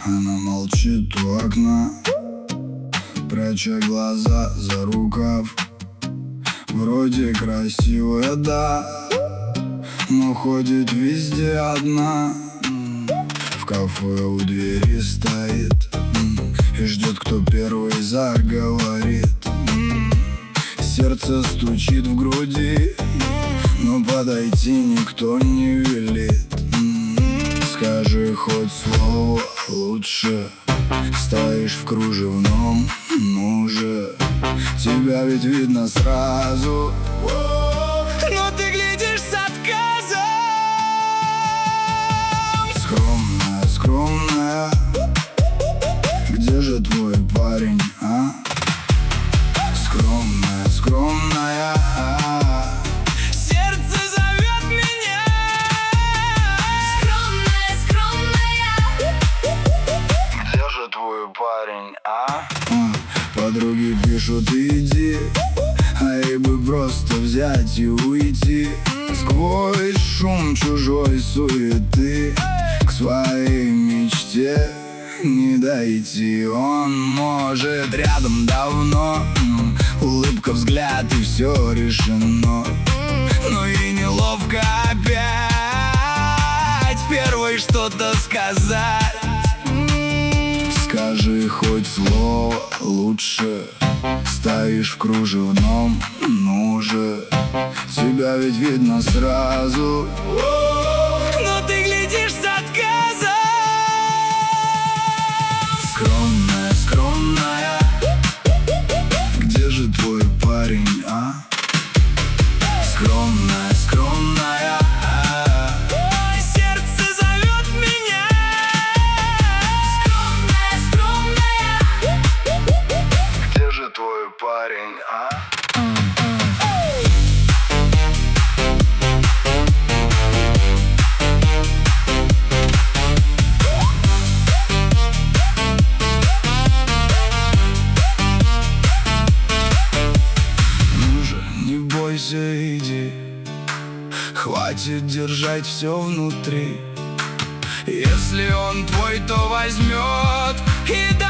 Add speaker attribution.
Speaker 1: Она молчит у окна, пряча глаза за рукав. Вроде красивая, да, но ходит везде одна. В кафе у двери стоит и ждет, кто первый заговорит. Сердце стучит в груди, но подойти никто не велит. Скажи хоть слово лучше, стоишь в кружевном, ну же, тебя ведь видно сразу,
Speaker 2: но ты глядишь с отказом.
Speaker 1: Скромная, скромная, где же твой парень, а? Скромная, скромная,
Speaker 2: сердце зовет меня.
Speaker 3: Скромная, скромная,
Speaker 1: где же твой парень, а? Подруги пишут иди, а ей бы просто взять и уйти. Сквозь шум чужой суеты к своей мечте не дойти. Он может рядом давно, улыбка, взгляд и все решено. Но и неловко опять первой что-то сказать. Скажи хоть слово лучше, стоишь в кружевном, ну же, тебя ведь видно сразу,
Speaker 2: Но ты глядишь с отказом.
Speaker 1: Скромная, скромная, где же твой парень, а? Скромная, скромная,
Speaker 2: Сердце зовет меня.
Speaker 3: скромная, скромная,
Speaker 1: где же твой парень, а? Не бойся, иди, хватит держать все внутри. Если он твой, то возьмет и даст.